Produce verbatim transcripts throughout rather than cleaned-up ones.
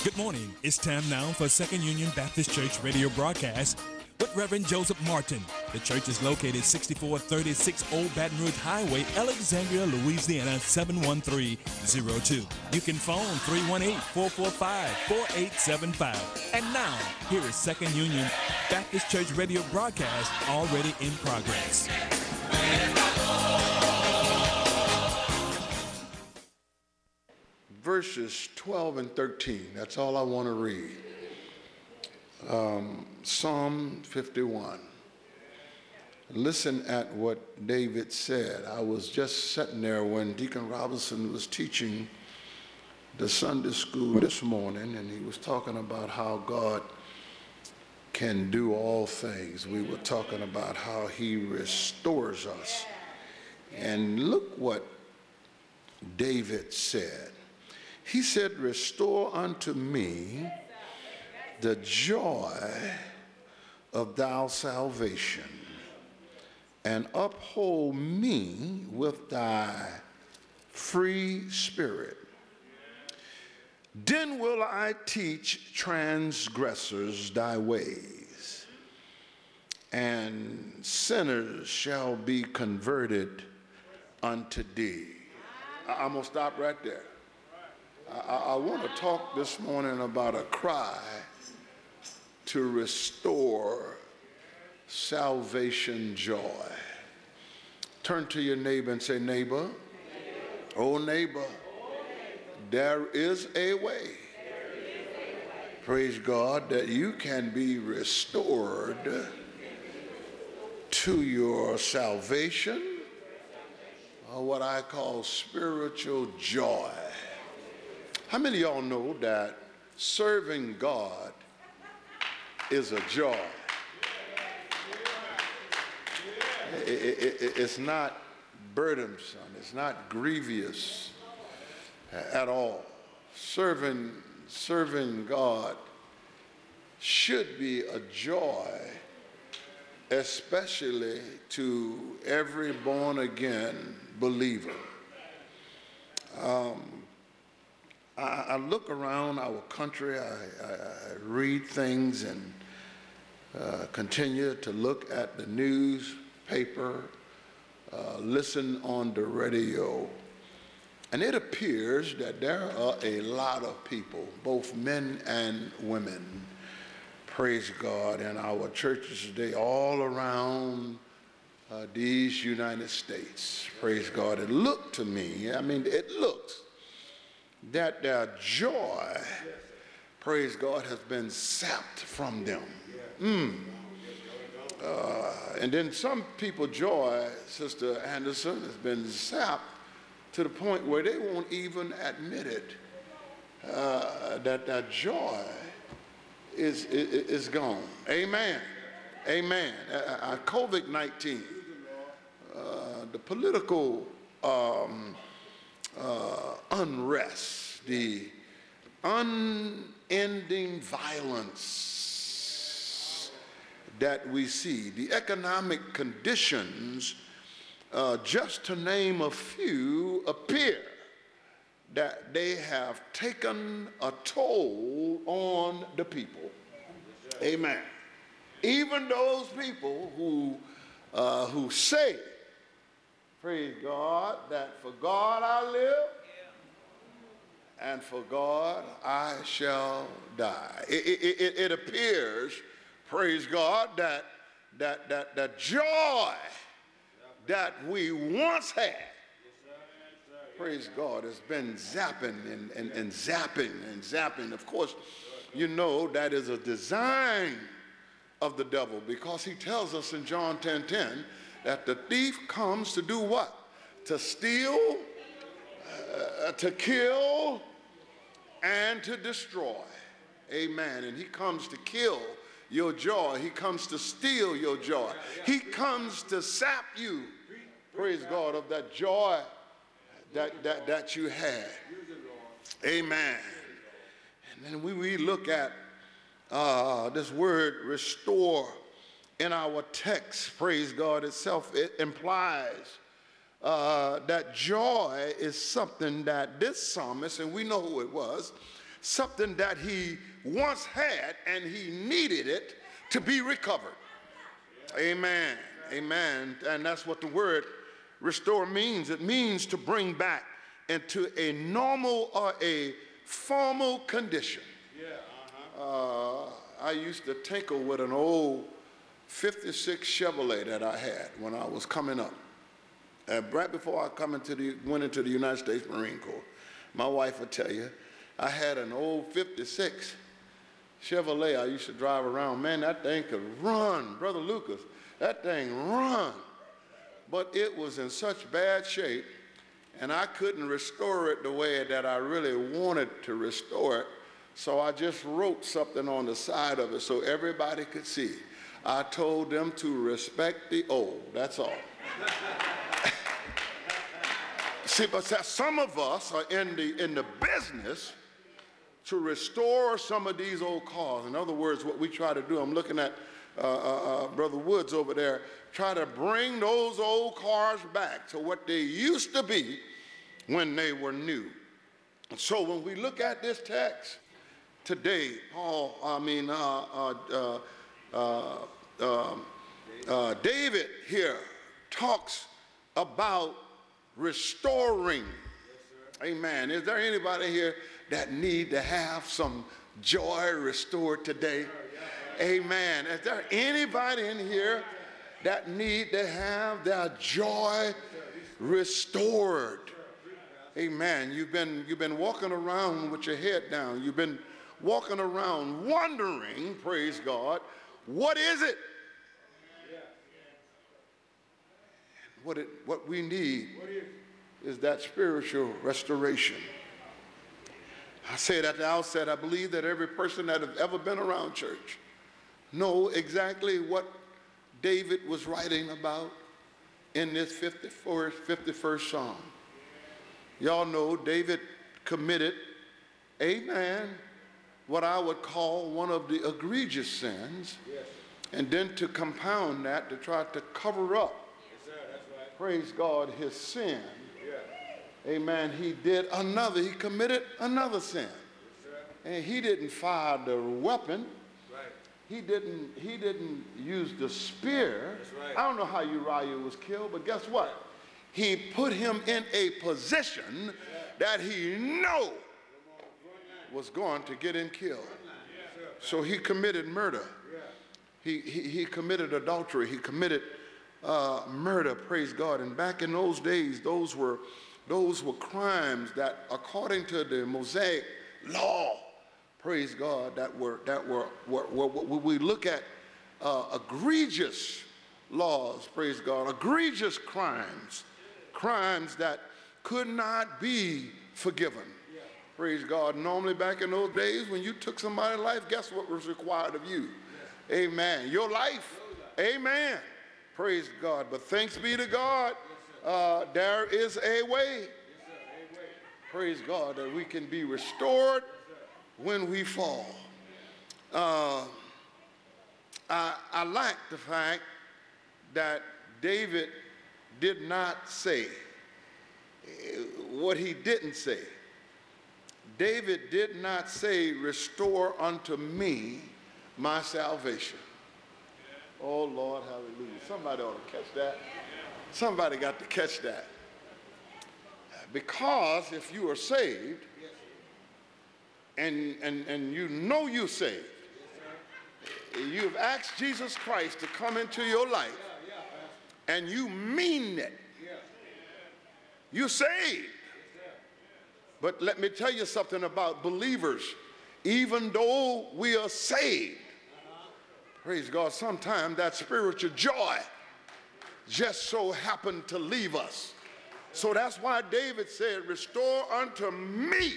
Good morning. It's time now for Second Union Baptist Church radio broadcast with Reverend Joseph Martin. The church is located sixty-four thirty-six Old Baton Rouge Highway, Alexandria, Louisiana seven one three zero two. You can phone three one eight, four four five, four eight seven five. And now, here is Second Union Baptist Church radio broadcast already in progress. Verses twelve and thirteen, that's all I want to read. Um, Psalm fifty-one. Listen at what David said. I was just sitting there when Deacon Robinson was teaching the Sunday school this morning, and he was talking about how God can do all things. We were talking about how he restores us. And look what David said. He said, "Restore unto me the joy of thy salvation, and uphold me with thy free spirit. Then will I teach transgressors thy ways, and sinners shall be converted unto thee." I'm going to stop right there. I, I want to talk this morning about a cry to restore salvation joy. Turn to your neighbor and say, "Neighbor, oh neighbor, there is a way, praise God, that you can be restored to your salvation, or what I call spiritual joy." How many of y'all know that serving God is a joy? It, it, it, it's not burdensome. It's not grievous at all. Serving, serving God should be a joy, especially to every born-again believer. Um, I, I look around our country, I, I, I read things and uh, continue to look at the newspaper, uh, listen on the radio, and it appears that there are a lot of people, both men and women, praise God, in our churches today all around uh, these United States, praise God. It looked to me, I mean, it looks that their joy, praise God, has been sapped from them. Mm. Uh, and then some people joy, Sister Anderson, has been sapped to the point where they won't even admit it, uh, that their joy is, is, is gone. Amen. Amen. Uh, uh, COVID nineteen, uh, the political um, uh, unrest, the unending violence that we see, the economic conditions, uh, just to name a few, appear that they have taken a toll on the people. Amen. Even those people who, uh, who say, praise God, that for God I live, and for God I shall die. It, it, it, it appears, praise God, that, that, that, that joy that we once had, praise God, has been zapping and, and, and zapping and zapping. Of course, you know that is a design of the devil, because he tells us in John ten ten that the thief comes to do what? To steal, uh, to kill, and to destroy. Amen. And he comes to kill your joy. He comes to steal your joy. He comes to sap you, praise God, of that joy that, that, that you had. Amen. And then we, we look at uh, this word restore in our text, praise God itself. It implies uh, that joy is something that this psalmist, and we know who it was, something that he once had and he needed it to be recovered. Amen. Amen. And that's what the word restore means. It means to bring back into a normal or a formal condition. Uh, I used to tinkle with an old fifty-six Chevrolet that I had when I was coming up. Uh, right before I come into the, went into the United States Marine Corps, my wife would tell you, I had an old fifty-six Chevrolet I used to drive around. Man, that thing could run. Brother Lucas, that thing run. But it was in such bad shape, and I couldn't restore it the way that I really wanted to restore it. So I just wrote something on the side of it so everybody could see. I told them to respect the old. That's all. See, but some of us are in the, in the business to restore some of these old cars. In other words, what we try to do, I'm looking at uh, uh, uh, Brother Woods over there, try to bring those old cars back to what they used to be when they were new. So when we look at this text today, Paul, I mean, uh, uh, uh, uh, um, uh, David here talks about restoring. Yes, amen. Is there anybody here that need to have some joy restored today? Amen. Is there anybody in here that need to have their joy restored? Amen. You've been, you've been walking around with your head down. You've been walking around wondering, praise God, what is it? What, it, what we need is that spiritual restoration. I said at the outset, I believe that every person that has ever been around church know exactly what David was writing about in this fifty-first, fifty-first Psalm. Y'all know David committed, amen, what I would call one of the egregious sins. Yes. And then to compound that, to try to cover up, yes, sir, that's right, praise God, his sin. Yeah. Amen. He did another, he committed another sin. Yes, and he didn't fire the weapon. Right. He didn't, he didn't use the spear. That's right. I don't know how Uriah was killed, but guess what? He put him in a position that he knew was going to get him killed. So he committed murder. He, he, he committed adultery. He committed uh, murder, praise God. And back in those days, those were, those were crimes that, according to the Mosaic law, praise God, that were, that were, were, were, were we look at uh, egregious laws, praise God, egregious crimes, crimes that could not be forgiven. Yeah. Praise God. Normally back in those days when you took somebody's life, guess what was required of you? Yeah. Amen. Your life. Amen. Praise God. But thanks be to God, yes, uh, there is a way. Yes, a way. Praise God that we can be restored, yes, when we fall. Uh, I, I like the fact that David did not say what he didn't say. David did not say, restore unto me my salvation. Oh, Lord, hallelujah. Somebody ought to catch that. Somebody got to catch that. Because if you are saved, and, and, and you know you're saved, you've asked Jesus Christ to come into your life, and you mean it, you're saved. But let me tell you something about believers. Even though we are saved, praise God, sometimes that spiritual joy just so happened to leave us. So that's why David said, restore unto me,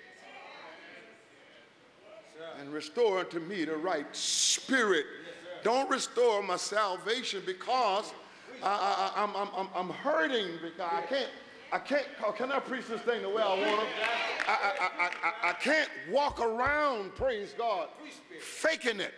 and restore unto me the right spirit. Don't restore my salvation because I, I, I'm, I'm, I'm hurting, because I can't, I can't, can I preach this thing the way I want to? I, I, I, I, I can't walk around, praise God, faking it.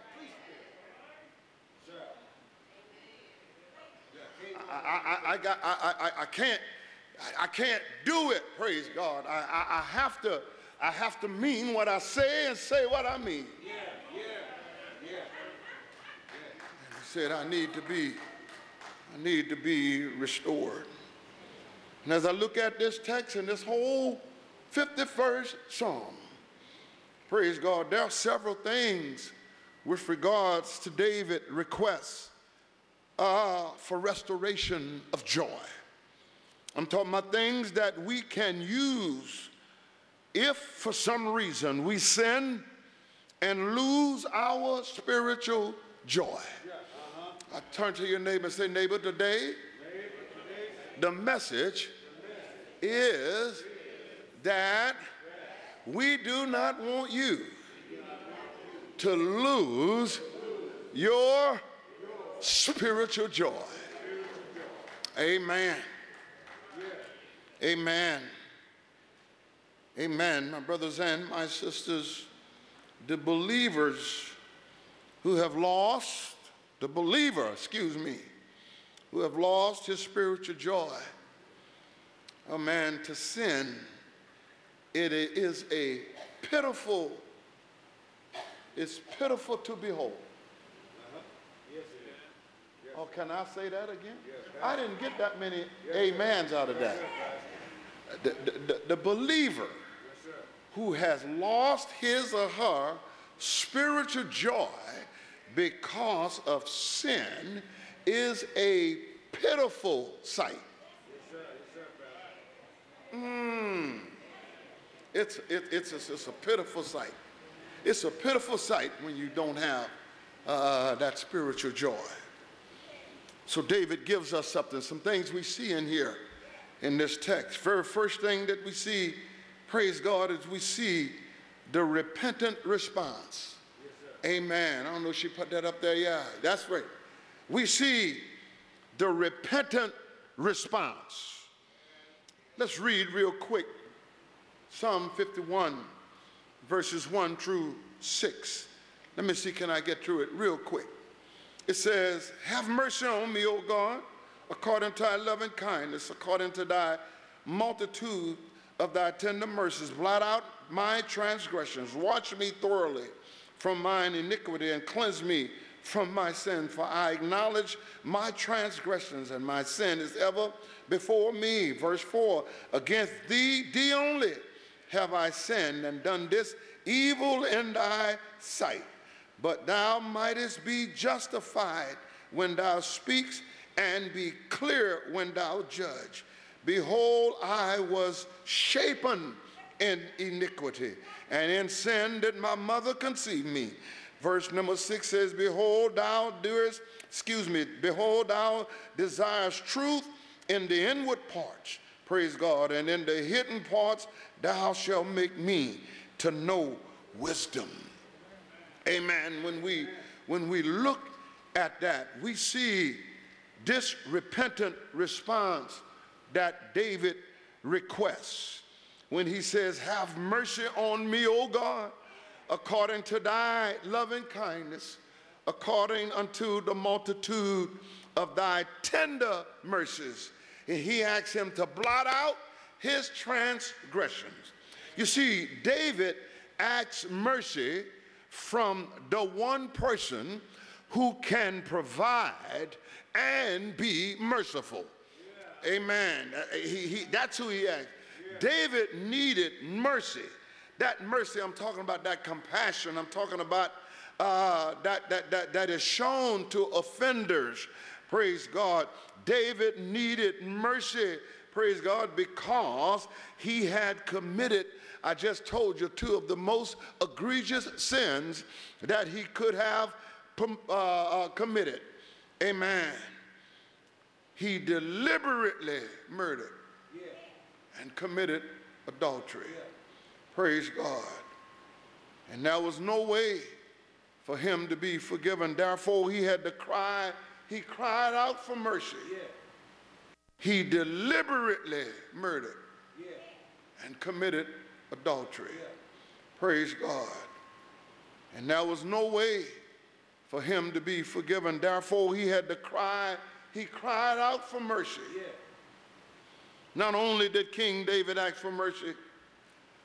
I, I, I, got, I, I, I can't, I can't do it, praise God. I, I, I have to, I have to mean what I say and say what I mean. Yeah, yeah, yeah. He said, I need to be, I need to be restored. And as I look at this text and this whole fifty-first Psalm, praise God, there are several things with regards to David's requests uh, for restoration of joy. I'm talking about things that we can use if for some reason we sin and lose our spiritual joy. Yeah, uh-huh. I turn to your neighbor and say, neighbor, today, Neighbor, today the message is that we do not want you to lose your spiritual joy. Amen. Amen. Amen. My brothers and my sisters, the believers who have lost, the believer, excuse me, who have lost his spiritual joy, oh man, to sin, it is a pitiful, it's pitiful to behold. Uh-huh. Yes, it is. Yes. Oh, can I say that again? Yes, I didn't get that many yes, amens out of that. The, the, the, the believer yes, who has lost his or her spiritual joy because of sin is a pitiful sight. Yes, sir. Yes, sir, Mm. It's, it, it's, it's, it's a pitiful sight. It's a pitiful sight when you don't have uh, that spiritual joy. So David gives us something, some things we see in here in this text. Very first thing that we see, praise God, is we see the repentant response. Yes, Amen. I don't know if she put that up there. Yeah, that's right. We see the repentant response. Let's read real quick Psalm fifty-one, verses one through six. Let me see, can I get through it real quick? It says, have mercy on me, O God, according to thy loving kindness, according to thy multitude of thy tender mercies. Blot out my transgressions. Wash me thoroughly from mine iniquity and cleanse me from my sin. For I acknowledge my transgressions, and my sin is ever before me. Verse four, against thee, thee only, have I sinned and done this evil in thy sight. But thou mightest be justified when thou speakst, and be clear when thou judge. Behold, I was shapen in iniquity, and in sin did my mother conceive me. Verse number six says, behold, thou doest, excuse me, behold, thou desirest truth in the inward parts, praise God, and in the hidden parts thou shalt make me to know wisdom. Amen. When we, when we look at that, we see this repentant response that David requests when he says, have mercy on me, O God, according to thy loving kindness, according unto the multitude of thy tender mercies. And he asks him to blot out his transgressions. You see, David asks mercy from the one person who can provide and be merciful. Yeah. Amen. He, he, that's who he asked. Yeah. David needed mercy. That mercy, I'm talking about that compassion. I'm talking about uh, that, that, that, that is shown to offenders. Praise God. David needed mercy, praise God, because he had committed, I just told you, two of the most egregious sins that he could have uh, uh, committed. Amen. He deliberately murdered yeah. and committed adultery. Yeah. Praise God. And there was no way for him to be forgiven. Therefore, he had to cry. He cried out for mercy. Yeah. He deliberately murdered yeah. and committed adultery. Yeah. Praise God. And there was no way for him to be forgiven. Therefore, he had to cry. He cried out for mercy. Yeah. Not only did King David ask for mercy,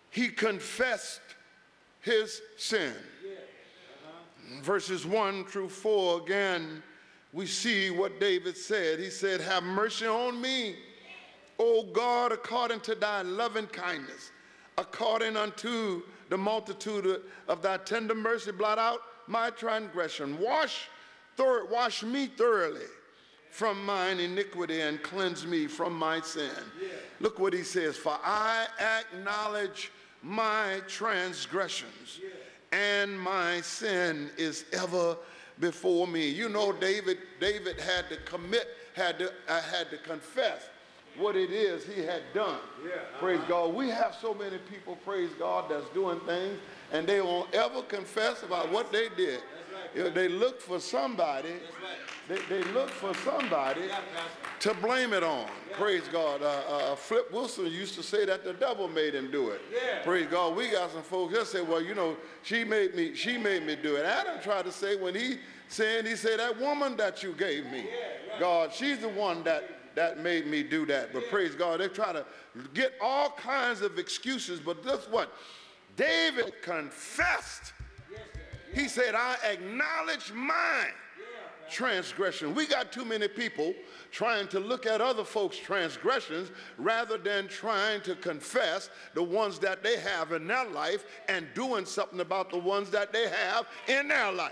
he confessed his sin. Verses one through four, again, we see what David said. He said, have mercy on me, O God, according to thy loving kindness, according unto the multitude of thy tender mercy, blot out my transgression. Wash, thor- wash me thoroughly from mine iniquity and cleanse me from my sin. Yeah. Look what he says, for I acknowledge my transgressions, yeah, and my sin is ever before me. You know, David, David had to commit, had to, uh, had to confess what it is he had done. Yeah, uh-huh. Praise God. We have so many people, praise God, that's doing things and they won't ever confess about what they did. Right. You know, they look for somebody. Right. They, they look for somebody yeah, to blame it on. Yeah. Praise God. Uh, uh, Flip Wilson used to say that the devil made him do it. Yeah. Praise God. We got some folks that say, well, you know, she made me, she made me do it. Adam tried to say when he sinned, he said, that woman that you gave me, yeah, right. God, she's the one that that made me do that. But yeah, praise God, they try to get all kinds of excuses. But that's what David confessed. Yes, yeah. He said, I acknowledge my yeah, transgression. We got too many people trying to look at other folks' transgressions rather than trying to confess the ones that they have in their life and doing something about the ones that they have in their life.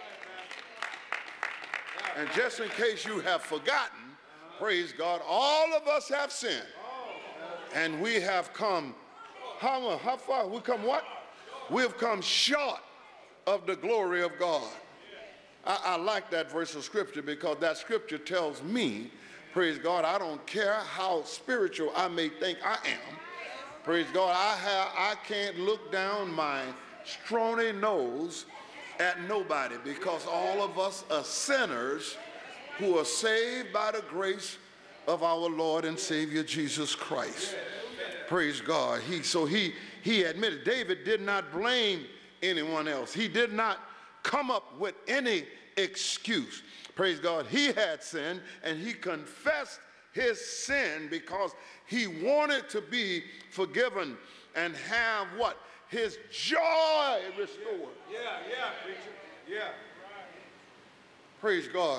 And just in case you have forgotten, praise God, all of us have sinned. And we have come, how, how far? We come what? We've come short of the glory of God. I, I like that verse of scripture because that scripture tells me, praise God, I don't care how spiritual I may think I am. Praise God, I, have, I can't look down my scrawny nose at nobody because all of us are sinners who are saved by the grace of our Lord and Savior Jesus Christ. Praise God. He, so he, he admitted, David did not blame anyone else. He did not come up with any excuse. Praise God. He had sinned and he confessed his sin because he wanted to be forgiven and have what? His joy restored. Yeah, yeah, preacher. Yeah. Praise God.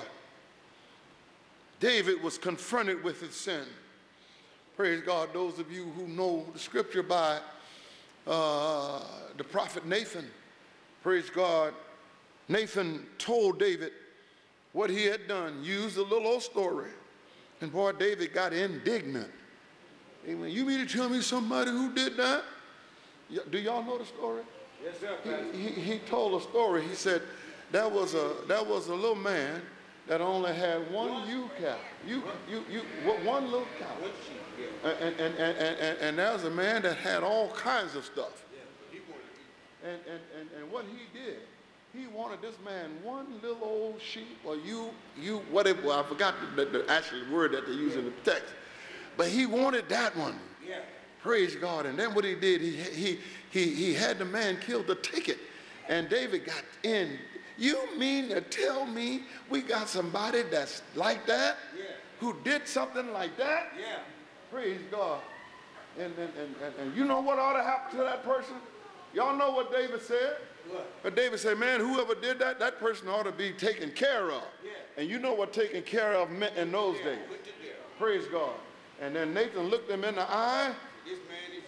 David was confronted with his sin. Praise God. Those of you who know the scripture by uh, the prophet Nathan, praise God, Nathan told David what he had done, used a little old story. And boy, David got indignant. Amen. You mean to tell me somebody who did that? Do y'all know the story? Yes, sir. He, he, he told a story. He said that was a, that was a little man that only had one ewe cow, you, you, you, one little cow. And, and, and, and, and, and there was a man that had all kinds of stuff. And, and, and, and what he did, he wanted this man one little old sheep or you, you whatever, well, I forgot the, the actual word that they use in the text. But he wanted that one. Yeah. Praise God. And then what he did, he, he, he, he had the man killed to take it. And David got in. You mean to tell me we got somebody that's like that? Yeah. Who did something like that? Yeah. Praise God. And, and, and, and, and you know what ought to happen to that person? Y'all know what David said? What? But David said, man, whoever did that, that person ought to be taken care of. Yeah. And you know what taken care of meant in those yeah. days. Praise God. And then Nathan looked him in the eye. This man is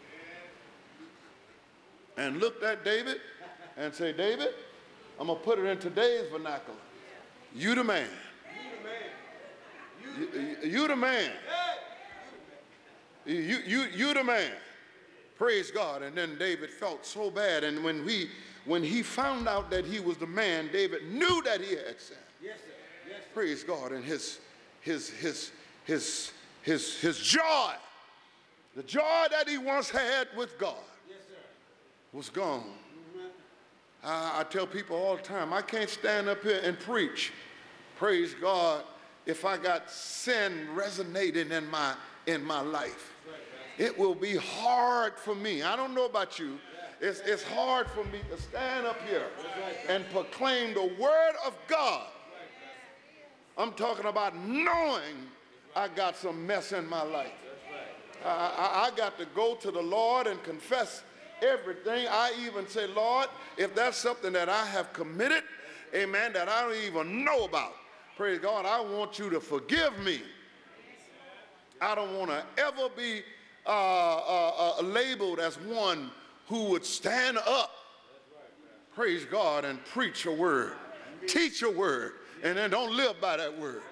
you. And looked at David and said, David, I'm going to put it in today's vernacular. You the man. You the man. You, you the man. You, you, you the man. Praise God. And then David felt so bad. And when, we, when he found out that he was the man, David knew that he had sinned. Yes, sir. Yes, sir. Praise God. And his, his, his, his, his, his joy, the joy that he once had with God, yes, sir, was gone. I, I tell people all the time, I can't stand up here and preach, praise God, if I got sin resonating in my, in my life. It will be hard for me. I don't know about you. It's, it's hard for me to stand up here and proclaim the word of God. I'm talking about knowing I got some mess in my life. I, I, I got to go to the Lord and confess everything. I even say, Lord, if that's something that I have committed, amen, that I don't even know about, praise God, I want you to forgive me. I don't want to ever be uh, uh, uh, labeled as one who would stand up, praise God, and preach a word, teach a word, and then don't live by that word.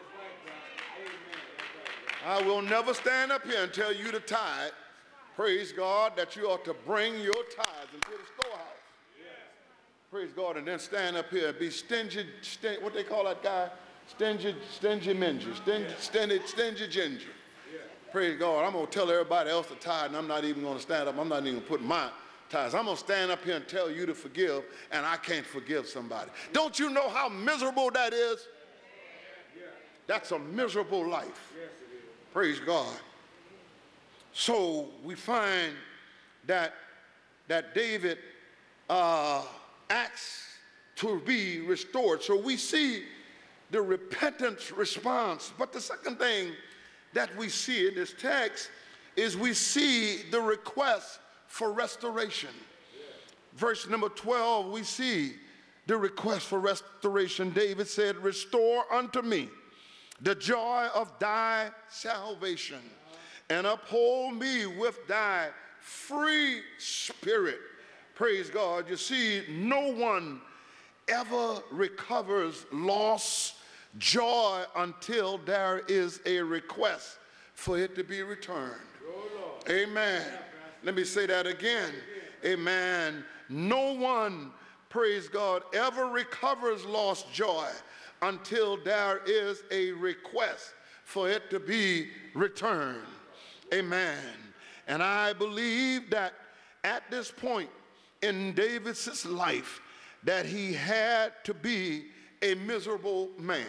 I will never stand up here and tell you to tithe, praise God, that you ought to bring your tithes into the storehouse. Praise God, and then stand up here and be stingy, stingy what they call that guy? Stingy, stingy mingy, stingy, stingy, stingy ginger. Praise God, I'm going to tell everybody else to tithe, and I'm not even going to stand up. I'm not even putting my tithes. I'm going to stand up here and tell you to forgive, and I can't forgive somebody. Don't you know how miserable that is? That's a miserable life. Praise God. So we find that, that David uh, asks to be restored. So we see the repentance response. But the second thing that we see in this text is we see the request for restoration. Verse number twelve, we see the request for restoration. David said, restore unto me the joy of thy salvation, and uphold me with thy free spirit. Praise God. You see, no one ever recovers lost joy until there is a request for it to be returned. Amen. Let me say that again. Amen. No one, praise God, ever recovers lost joy until there is a request for it to be returned. Amen. And I believe that at this point in David's life that he had to be a miserable man.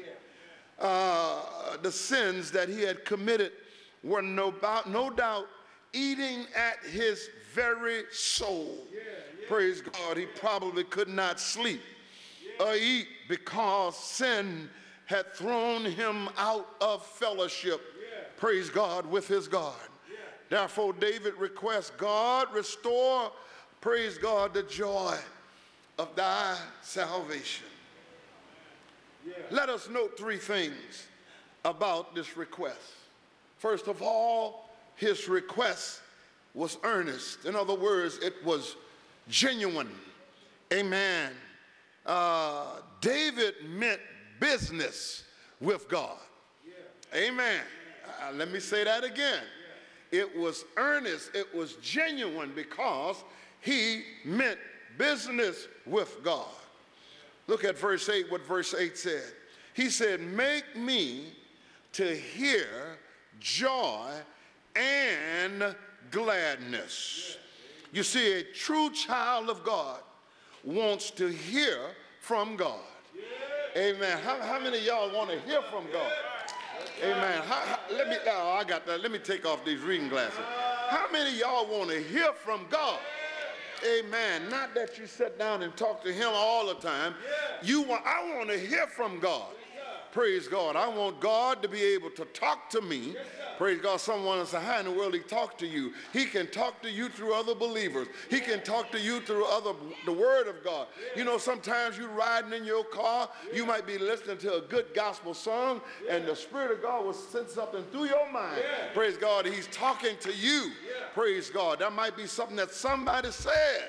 Uh, the sins that he had committed were no, no doubt eating at his very soul. Yeah, yeah. Praise God, he probably could not sleep yeah. or eat because sin had thrown him out of fellowship, yeah. praise God, with his God. Yeah. Therefore, David requests, God, restore, praise God, the joy of thy salvation. Yeah. Let us note three things about this request. First of all, his request was earnest. In other words, it was genuine. Amen. Uh, David meant business with God. Yeah. Amen. Uh, let me say that again. Yeah. It was earnest. It was genuine because he meant business with God. Look at verse eight, what verse eight said. He said, make me to hear joy and gladness. You see, a true child of God wants to hear from God. Amen. How, how many of y'all want to hear from God? Amen. How, how, let me, oh, I got that. Let me take off these reading glasses. How many of y'all want to hear from God? Amen. Not that you sit down and talk to him all the time. You want, I want to hear from God. Praise God. I want God to be able to talk to me. Praise God. Someone will say, how in the world he talk to you? He can talk to you through other believers. He can talk to you through other, the word of God. You know, sometimes you're riding in your car, you might be listening to a good gospel song, and the Spirit of God will send something through your mind. Praise God. He's talking to you. Praise God. That might be something that somebody says.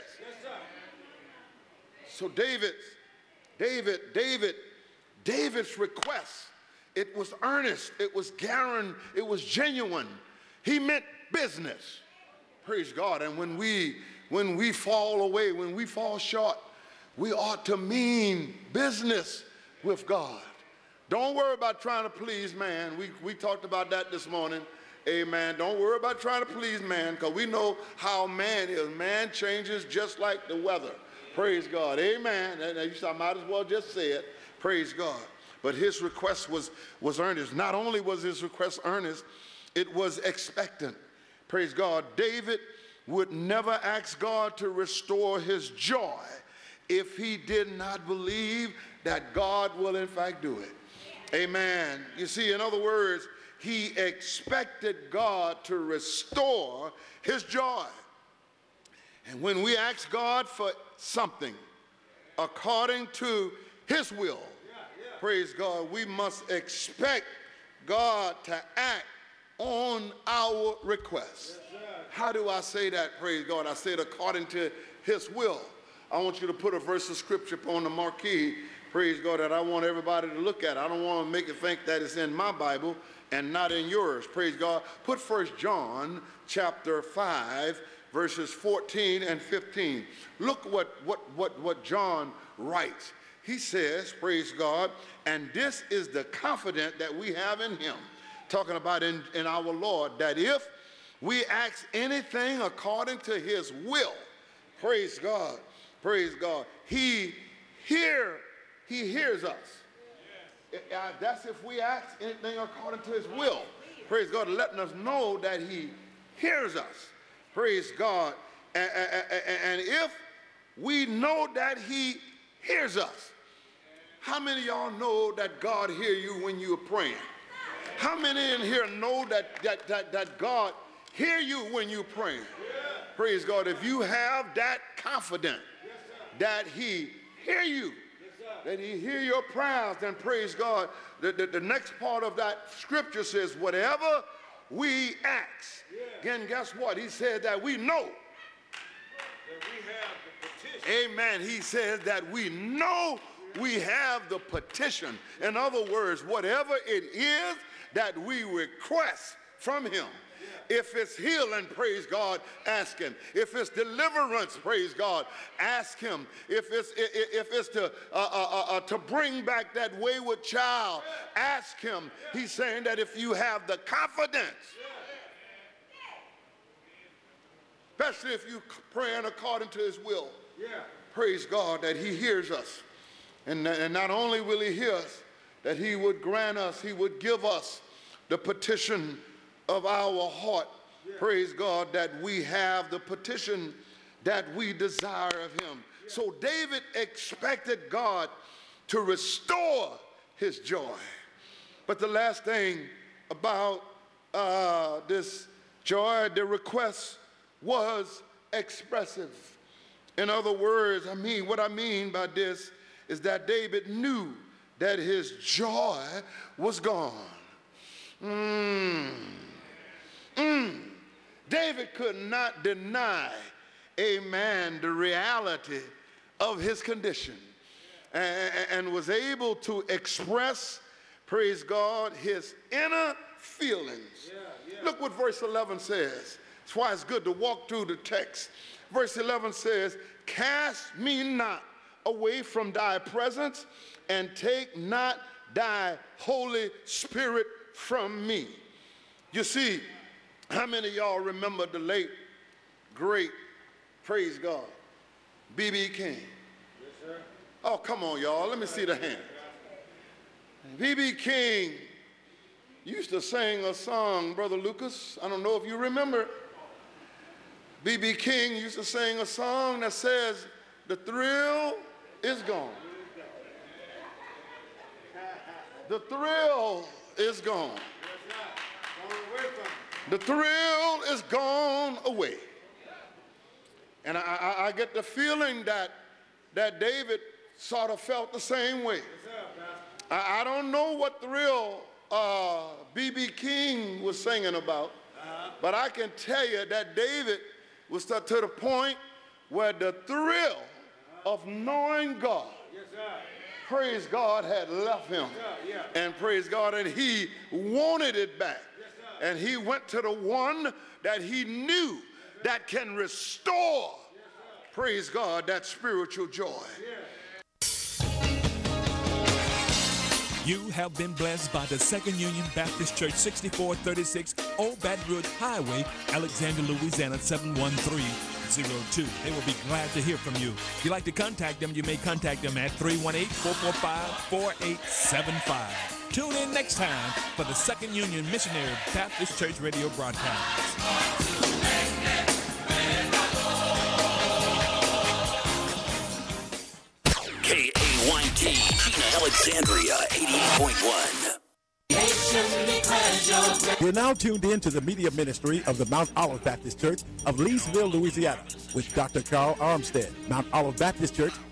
So David, David, David, David's request, it was earnest, it was guaranteed, it was genuine. He meant business. Praise God. And when we when we fall away, when we fall short, we ought to mean business with God. Don't worry about trying to please man. We we talked about that this morning. Amen. Don't worry about trying to please man, because we know how man is. Man changes just like the weather. Praise God. Amen. And I might as well just say it. Praise God. But his request was, was earnest. Not only was his request earnest, it was expectant. Praise God. David would never ask God to restore his joy if he did not believe that God will in fact do it. Amen. You see, in other words, he expected God to restore his joy. And when we ask God for something according to his will, praise God, we must expect God to act on our request. How do I say that, praise God? I say it according to his will. I want you to put a verse of scripture on the marquee, praise God, that I want everybody to look at. I don't want to make it think that it's in my Bible and not in yours, praise God. Put First John chapter five, verses fourteen and fifteen. Look what, what, what, what John writes. He says, praise God, and this is the confidence that we have in him, talking about in, in our Lord, that if we ask anything according to his will, praise God, praise God, he hear, he hears us. Uh, that's if we ask anything according to his will. Praise God, letting us know that he hears us. Praise God. And, and, and if we know that he hears us, how many of y'all know that God hear you when you're praying? How many in here know that, that, that, that God hear you when you're praying? Praise God. If you have that confidence that he hear you, that he hear your prayers, then praise God. The, the, the next part of that scripture says, whatever we ask. Again, guess what? He said that we know. That we have the petition. Amen. He says that we know we have the petition. In other words, whatever it is that we request from him, if it's healing, praise God, ask him. If it's deliverance, praise God, ask him. If it's if it's to uh, uh, uh, to bring back that wayward child, ask him. He's saying that if you have the confidence, especially if you praying according to his will, praise God, that he hears us. And, and not only will he hear us, that he would grant us, he would give us the petition of our heart. Yeah. Praise God, that we have the petition that we desire of him. Yeah. So David expected God to restore his joy. But the last thing about uh, this joy, the request was expressive. In other words, I mean, what I mean by this is that David knew that his joy was gone. Mm. Mm. David could not deny, amen, the reality of his condition, and, and was able to express, praise God, his inner feelings. Yeah, yeah. Look what verse eleven says. That's why it's good to walk through the text. Verse eleven says, cast me not away from thy presence, and take not thy Holy Spirit from me. You see, how many of y'all remember the late, great, praise God, B B King? Yes, sir. Oh, come on, y'all. Let me see the hand. B B King used to sing a song, Brother Lucas. I don't know if you remember. B B King used to sing a song that says, the thrill is gone. The thrill is gone. The thrill is gone away. And I, I, I get the feeling that, that David sort of felt the same way. I, I don't know what thrill uh, B B King was singing about, but I can tell you that David was to, to the point where the thrill of knowing God, praise God, had left him. And praise God, and he wanted it back. And he went to the one that he knew that can restore, praise God, that spiritual joy. You have been blessed by the Second Union Baptist Church, sixty-four thirty-six Old Baton Rouge Highway, Alexandria, Louisiana, seven one three zero two. They will be glad to hear from you. If you'd like to contact them, you may contact them at three one eight, four four five, four eight seven five. Tune in next time for the Second Union Missionary Baptist Church radio broadcast. K A Y T, Chino, Alexandria, eighty-eight point one. You're now tuned in to the media ministry of the Mount Olive Baptist Church of Leesville, Louisiana, with Doctor Carl Armstead. Mount Olive Baptist Church